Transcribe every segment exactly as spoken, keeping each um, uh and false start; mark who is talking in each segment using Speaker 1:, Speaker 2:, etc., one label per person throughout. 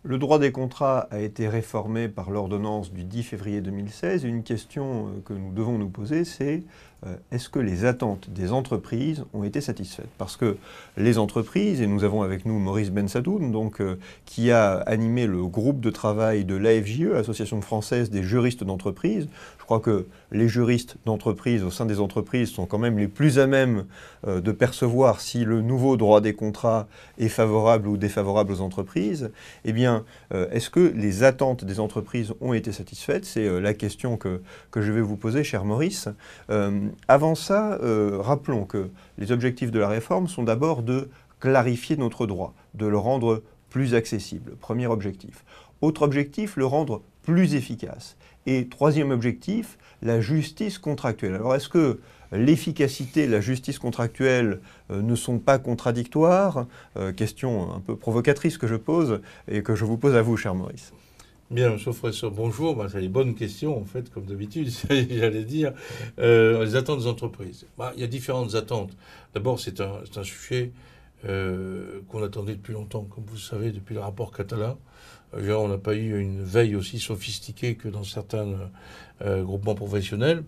Speaker 1: le droit des contrats a été réformé par l'ordonnance du dix février deux mille seize. Une question que nous devons nous poser, c'est euh, est-ce que les attentes des entreprises ont été satisfaites? Parce que les entreprises, et nous avons avec nous Maurice Bensadoun, donc, euh, qui a animé le groupe de travail de l'A F J E, Association française des juristes d'entreprise. Je crois que les juristes d'entreprise au sein des entreprises sont quand même les plus à même euh, de percevoir si le nouveau droit des contrats est favorable ou défavorable aux entreprises. Eh bien, euh, est-ce que les attentes des entreprises ont été satisfaites? C'est euh, la question que, que je vais vous poser, cher Maurice. Euh, avant ça, euh, rappelons que les objectifs de la réforme sont d'abord de clarifier notre droit, de le rendre plus accessible. Premier objectif. Autre objectif, le rendre plus efficace. Et troisième objectif, la justice contractuelle. Alors, est-ce que l'efficacité et la justice contractuelle euh, ne sont pas contradictoires? euh, Question un peu provocatrice que je pose et que je vous pose à vous, cher Maurice.
Speaker 2: Bien, monsieur le professeur, bonjour. Ben, c'est les bonnes questions, en fait, comme d'habitude, j'allais dire. Euh, les attentes des entreprises. Ben, il y a différentes attentes. D'abord, c'est un, c'est un sujet euh, qu'on attendait depuis longtemps, comme vous le savez, depuis le rapport Catala. Euh, on n'a pas eu une veille aussi sophistiquée que dans certains euh, groupements professionnels.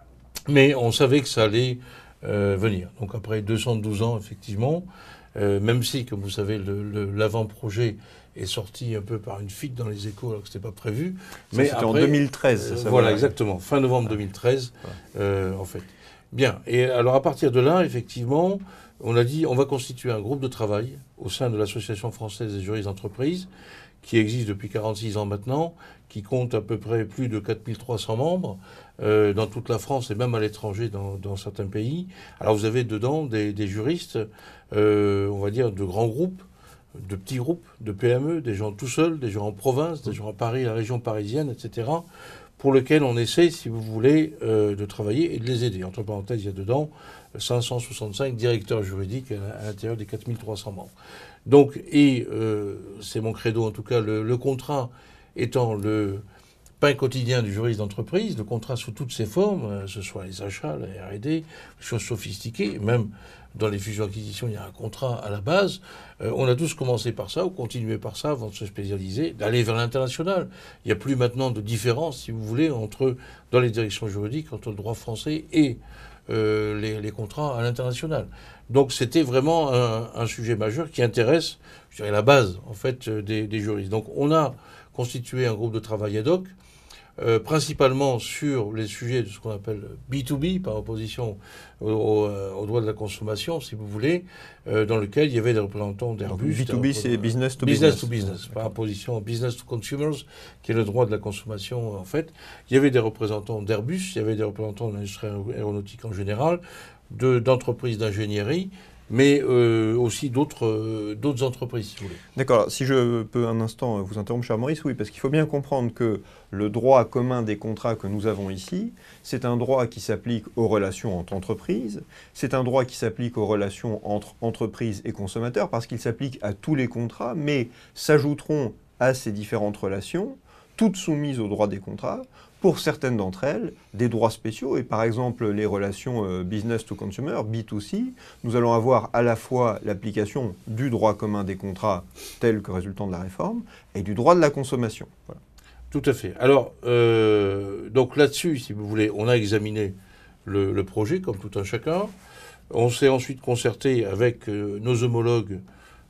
Speaker 2: Mais on savait que ça allait euh, venir. Donc après deux cent douze ans, effectivement, euh, même si, comme vous savez, le, le, l'avant-projet est sorti un peu par une fuite dans les échos alors que ce n'était pas prévu.
Speaker 1: Mais c'était en deux mille treize.
Speaker 2: Euh,
Speaker 1: ça
Speaker 2: voilà,
Speaker 1: va.
Speaker 2: exactement. Fin novembre deux mille treize, euh, en fait. Bien. Et alors à partir de là, effectivement, on a dit on va constituer un groupe de travail au sein de l'Association française des juristes d'entreprise qui existe depuis quarante-six ans maintenant, qui compte à peu près plus de quatre mille trois cents membres euh, dans toute la France et même à l'étranger dans, dans certains pays. Alors vous avez dedans des, des juristes, euh, on va dire, de grands groupes, de petits groupes, de P M E, des gens tout seuls, des gens en province, des gens à Paris, la région parisienne, et cetera, pour lesquels on essaie, si vous voulez, euh, de travailler et de les aider. Entre parenthèses, il y a dedans cinq cent soixante-cinq directeurs juridiques à, à l'intérieur des quatre mille trois cents membres. Donc, et euh, c'est mon credo en tout cas, le, le contrat étant le pain quotidien du juriste d'entreprise, le contrat sous toutes ses formes, euh, ce soit les achats, la R et D, les choses sophistiquées, même dans les fusions-acquisitions, il y a un contrat à la base. Euh, on a tous commencé par ça, ou continué par ça avant de se spécialiser, d'aller vers l'international. Il n'y a plus maintenant de différence, si vous voulez, entre, dans les directions juridiques, entre le droit français et euh, les, les contrats à l'international. Donc c'était vraiment un, un sujet majeur qui intéresse, je dirais, la base, en fait, des, des juristes. Donc on a constitué un groupe de travail ad hoc, Euh, principalement sur les sujets de ce qu'on appelle B deux B, par opposition au, au, au droit de la consommation, si vous voulez, euh, dans lequel il y avait des représentants d'Airbus.
Speaker 1: B deux B, c'est business to
Speaker 2: business. Business
Speaker 1: business.
Speaker 2: to business, par opposition au business to consumers, qui est le droit de la consommation, en fait. Il y avait des représentants d'Airbus, il y avait des représentants de l'industrie aéronautique en général, de, d'entreprises d'ingénierie, mais euh, aussi d'autres euh, d'autres entreprises, si vous voulez.
Speaker 1: D'accord. Si je peux un instant vous interrompre, cher Maurice, oui, parce qu'il faut bien comprendre que le droit commun des contrats que nous avons ici, c'est un droit qui s'applique aux relations entre entreprises, c'est un droit qui s'applique aux relations entre entreprises et consommateurs, parce qu'il s'applique à tous les contrats, mais s'ajouteront à ces différentes relations, toutes soumises au droit des contrats, pour certaines d'entre elles, des droits spéciaux. Et par exemple, les relations euh, business to consumer, B deux C, nous allons avoir à la fois l'application du droit commun des contrats tel que résultant de la réforme et du droit de la consommation. Voilà.
Speaker 2: Tout à fait. Alors, euh, donc là-dessus, si vous voulez, on a examiné le, le projet, comme tout un chacun. On s'est ensuite concerté avec euh, nos homologues,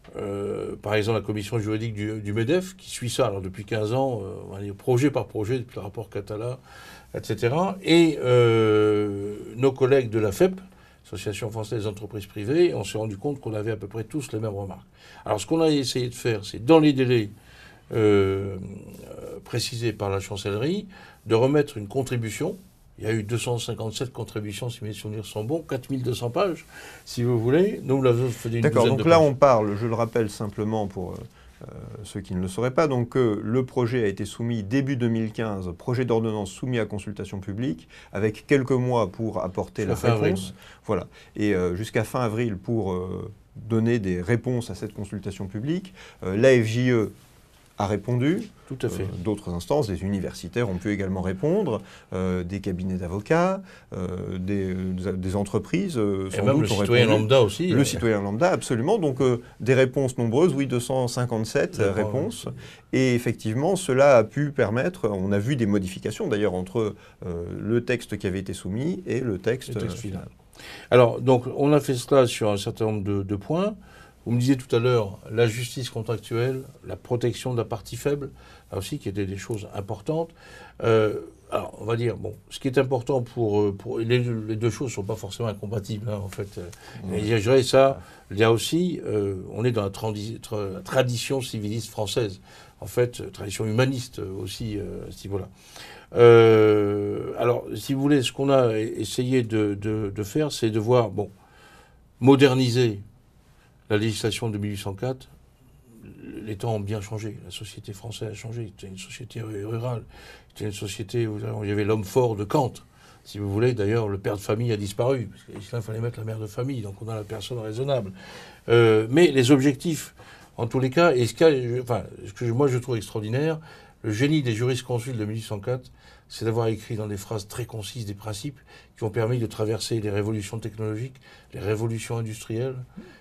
Speaker 2: euh, par exemple la commission juridique du, du MEDEF, qui suit ça alors, depuis quinze ans, euh, on va dire, projet par projet, depuis le rapport Catala, et cetera. Et euh, nos collègues de la F E P, Association française des entreprises privées, on s'est rendu compte qu'on avait à peu près tous les mêmes remarques. Alors, ce qu'on a essayé de faire, c'est dans les délais Euh, euh, précisé par la chancellerie, de remettre une contribution. Il y a eu deux cent cinquante-sept contributions, si mes souvenirs sont bons, quatre mille deux cents pages, si vous voulez. Nous, là, vous faisiez une
Speaker 1: D'accord,
Speaker 2: douzaine
Speaker 1: donc
Speaker 2: de
Speaker 1: là
Speaker 2: pages.
Speaker 1: on parle, je le rappelle simplement pour euh, ceux qui ne le sauraient pas, donc euh, le projet a été soumis début deux mille quinze, projet d'ordonnance soumis à consultation publique, avec quelques mois pour apporter la
Speaker 2: Fin avril,
Speaker 1: réponse. Voilà. Et euh, jusqu'à fin avril pour euh, donner des réponses à cette consultation publique. Euh, L'A F J E a répondu.
Speaker 2: Tout à fait.
Speaker 1: Euh, D'autres instances, des universitaires ont pu également répondre, euh, des cabinets d'avocats, euh, des, des entreprises euh, sans
Speaker 2: Et même
Speaker 1: doute
Speaker 2: le
Speaker 1: ont
Speaker 2: citoyen
Speaker 1: répondu.
Speaker 2: lambda aussi.
Speaker 1: Le
Speaker 2: euh,
Speaker 1: citoyen lambda, absolument. Donc euh, des réponses nombreuses, oui, deux cent cinquante-sept
Speaker 2: Je crois,
Speaker 1: réponses. Et effectivement, cela a pu permettre, on a vu des modifications d'ailleurs entre euh, le texte qui avait été soumis et le texte,
Speaker 2: le texte
Speaker 1: euh,
Speaker 2: final. Alors, donc, on a fait cela sur un certain nombre de, de points. Vous me disiez tout à l'heure, la justice contractuelle, la protection de la partie faible, là aussi, qui étaient des choses importantes. Euh, alors, on va dire, bon, ce qui est important pour... pour les, les deux choses ne sont pas forcément incompatibles, hein, en fait. Mmh. Et je dirais ça, il y a aussi, euh, on est dans la, tradi tra tradition civiliste française, en fait, tradition humaniste aussi, euh, à ce niveau-là. Euh, alors, si vous voulez, ce qu'on a essayé de, de, de faire, c'est de voir, bon, moderniser la législation de mille huit cent quatre. Les temps ont bien changé, la société française a changé, c'était une société rurale, c'était une société où il y avait l'homme fort de Kant, si vous voulez. D'ailleurs, le père de famille a disparu, parce qu'il fallait mettre la mère de famille, donc on a la personne raisonnable. Euh, mais les objectifs, en tous les cas, et ce, cas, enfin, ce que moi je trouve extraordinaire, le génie des jurisconsultes de mille huit cent quatre, c'est d'avoir écrit dans des phrases très concises des principes qui ont permis de traverser les révolutions technologiques, les révolutions industrielles,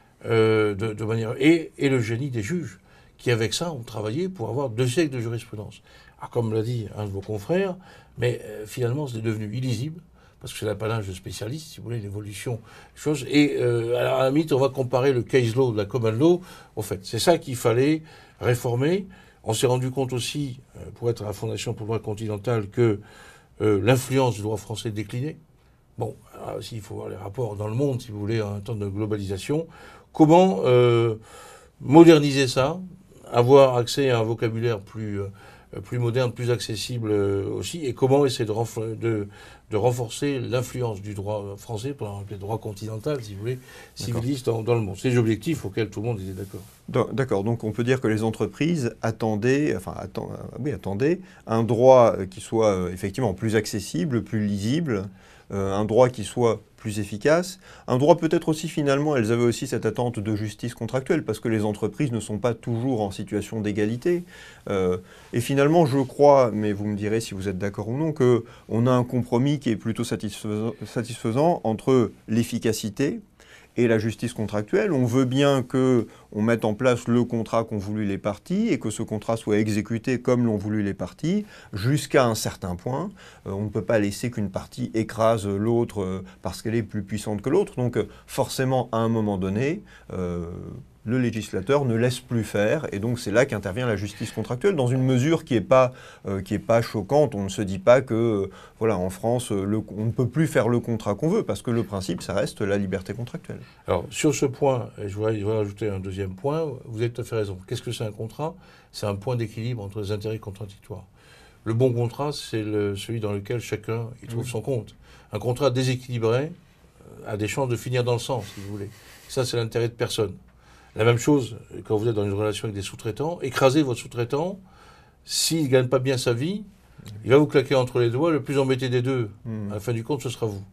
Speaker 2: euh, de, de manière... Et, et le génie des juges, qui avec ça ont travaillé pour avoir deux siècles de jurisprudence. Alors comme l'a dit un de vos confrères, mais euh, finalement c'est devenu illisible, parce que c'est l'apanage de spécialistes, si vous voulez, l'évolution des choses. Et euh, à la limite, on va comparer le case law de la common law au fait. C'est ça qu'il fallait réformer. On s'est rendu compte aussi, euh, pour être à la Fondation pour le droit continental, que euh, l'influence du droit français déclinait. Bon, alors aussi, il faut voir les rapports dans le monde, si vous voulez, en temps de globalisation. Comment euh, moderniser ça, avoir accès à un vocabulaire plus, euh, plus moderne, plus accessible euh, aussi, et comment essayer de, renf de, de renforcer l'influence du droit français, pour le droit continental, si vous voulez, civiliste dans, dans le monde. C'est l'objectif auquel tout le monde était d'accord.
Speaker 1: D'accord, donc on peut dire que les entreprises attendaient, enfin, attend, oui, attendaient un droit qui soit euh, effectivement plus accessible, plus lisible, euh, un droit qui soit plus efficace. Un droit peut-être aussi, finalement, elles avaient aussi cette attente de justice contractuelle, parce que les entreprises ne sont pas toujours en situation d'égalité. Euh, et finalement, je crois, mais vous me direz si vous êtes d'accord ou non, qu'on a un compromis qui est plutôt satisfaisant, satisfaisant entre l'efficacité et la justice contractuelle. On veut bien qu'on mette en place le contrat qu'ont voulu les parties et que ce contrat soit exécuté comme l'ont voulu les parties jusqu'à un certain point. Euh, on ne peut pas laisser qu'une partie écrase l'autre euh, parce qu'elle est plus puissante que l'autre. Donc euh, forcément, à un moment donné, euh, le législateur ne laisse plus faire, et donc c'est là qu'intervient la justice contractuelle, dans une mesure qui n'est pas, euh, qui est pas choquante. On ne se dit pas que, euh, voilà, en France, le, on ne peut plus faire le contrat qu'on veut, parce que le principe, ça reste la liberté contractuelle.
Speaker 2: Alors, sur ce point, je voudrais, je voudrais ajouter un deuxième point, vous avez tout à fait raison. Qu'est-ce que c'est un contrat? C'est un point d'équilibre entre les intérêts contradictoires. Le bon contrat, c'est celui dans lequel chacun il trouve mmh. son compte. Un contrat déséquilibré a des chances de finir dans le sang, si vous voulez. Ça, c'est l'intérêt de personne. La même chose quand vous êtes dans une relation avec des sous-traitants. Écrasez votre sous-traitant, s'il ne gagne pas bien sa vie, il va vous claquer entre les doigts. Le plus embêté des deux, mmh. à la fin du compte, ce sera vous.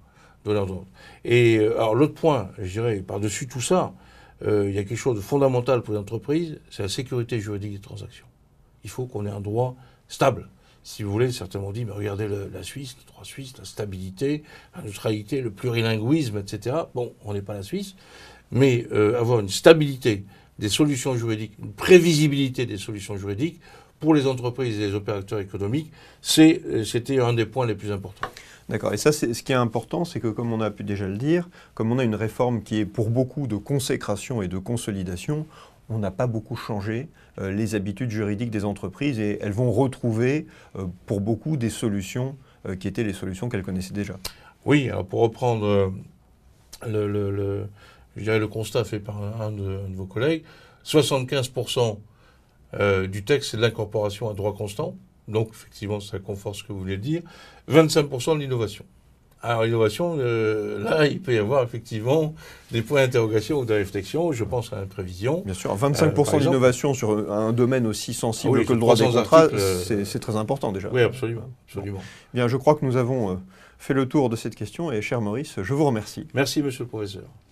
Speaker 2: Et alors l'autre point, je dirais, par-dessus tout ça, euh, il y a quelque chose de fondamental pour les entreprises, c'est la sécurité juridique des transactions. Il faut qu'on ait un droit stable. Si vous voulez, certains m'ont dit, mais regardez le, la Suisse, le droit suisse, la stabilité, la neutralité, le plurilinguisme, et cetera. Bon, on n'est pas la Suisse, mais euh, avoir une stabilité des solutions juridiques, une prévisibilité des solutions juridiques pour les entreprises et les opérateurs économiques, c'était un des points les plus importants.
Speaker 1: D'accord. Et ça, ce qui est important, c'est que, comme on a pu déjà le dire, comme on a une réforme qui est pour beaucoup de consécration et de consolidation, on n'a pas beaucoup changé euh, les habitudes juridiques des entreprises, et elles vont retrouver euh, pour beaucoup des solutions euh, qui étaient les solutions qu'elles connaissaient déjà.
Speaker 2: Oui, alors pour reprendre euh, le, le, le, je dirais le constat fait par un, un, de, un de vos collègues, soixante-quinze pour cent euh, du texte, c'est de l'incorporation à droit constant. Donc, effectivement, ça conforte ce que vous voulez dire. vingt-cinq pour cent de l'innovation. Alors, l'innovation, euh, là, il peut y avoir effectivement des points d'interrogation ou de réflexion. Je pense à l'imprévision.
Speaker 1: Bien sûr, vingt-cinq pour cent euh, d'innovation sur un domaine aussi sensible ah oui, que le droit des contrats, euh, c'est très important déjà.
Speaker 2: Oui, absolument. absolument.
Speaker 1: Bien, je crois que nous avons euh, fait le tour de cette question, et cher Maurice, je vous remercie.
Speaker 2: Merci, monsieur le professeur.